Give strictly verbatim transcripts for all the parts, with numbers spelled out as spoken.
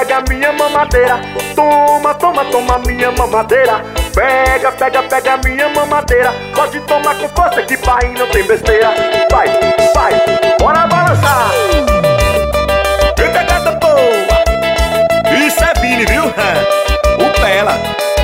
pega minha mamadeira. Toma, toma, toma minha mamadeira. Pega, pega, pega minha mamadeira. Pode tomar com força que pai não tem besteira. Vai, vai, bora balançar. Eita gata boa, isso é Vini, viu? O Pela.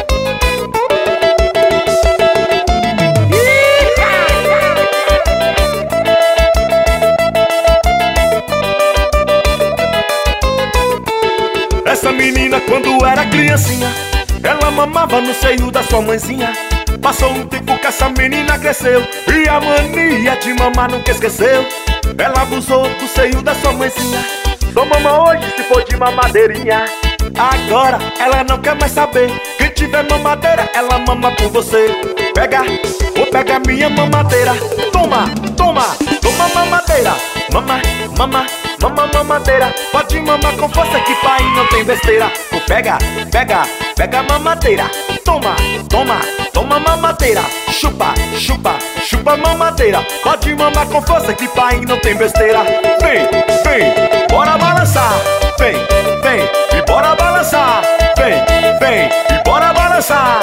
Essa menina quando era criancinha, ela mamava no seio da sua mãezinha. Passou um tempo que essa menina cresceu e a mania de mamar nunca esqueceu. Ela abusou do seio da sua mãezinha. Só mama hoje se for de mamadeirinha. Agora ela não quer mais saber. Quem tiver mamadeira, ela mama por você. Pega, ou pega minha mamadeira. Toma, toma, toma mamadeira. Mama, mama, mama mamadeira. Pode mamar com força que pai não tem besteira. Ou pega, pega, pega mamadeira. Toma, toma, toma mamadeira. Chupa, chupa, chupa mamadeira. Pode mamar com força que pai não tem besteira. Vem, vem, bora balançar. Vem, vem, e bora balançar. Vem, vem, e bora balançar.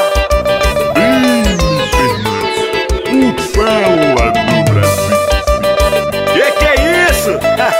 Hum, o Pela do Brasil. Que que é isso?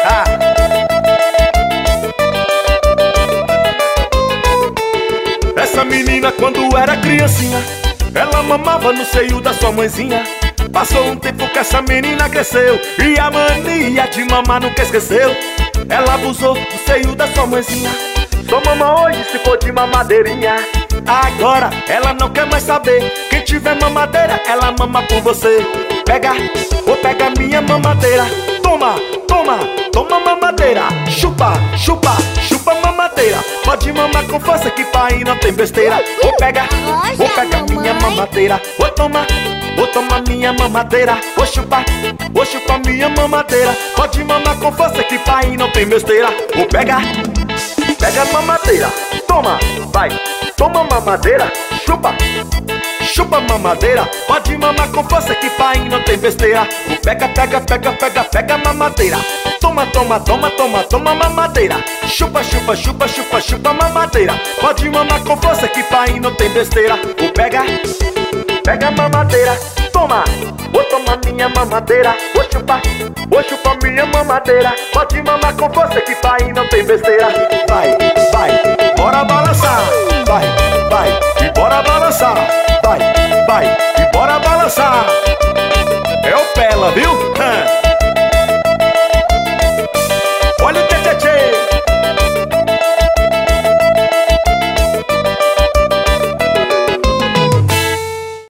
Essa menina quando era criancinha, ela mamava no seio da sua mãezinha. Passou um tempo que essa menina cresceu e a mania de mamar nunca esqueceu. Ela abusou do seio da sua mãezinha. Só mama hoje se for de mamadeirinha. Agora ela não quer mais saber. Quem tiver mamadeira, ela mama por você. Pega, ou pega minha mamadeira. Toma, toma, toma mamadeira. Chupa, chupa, chupa mamadeira. Pode mamar com força que pai não tem besteira. Ou pega, ou pega minha mamadeira. Ou toma, ou toma minha mamadeira. Ou chupa, ou chupa minha mamadeira. Pode mamar com força que pai não tem besteira. Ou pega, pega mamadeira. Toma, vai, toma mamadeira. Chupa, chupa mamadeira. Pode mamar com força que pai não tem besteira. O pega, pega, pega, pega, pega mamadeira. Toma, toma, toma, toma, toma mamadeira. Chupa, chupa, chupa, chupa, chupa mamadeira. Pode mamar com força que pai não tem besteira. O pega, pega mamadeira. Toma, vou tomar minha mamadeira. Vou chupar, vou chupar minha mamadeira. Pode mamar com força que pai não tem besteira. Vai, vai, bora balançar. Vai, vai, e bora balançar. Vai, vai.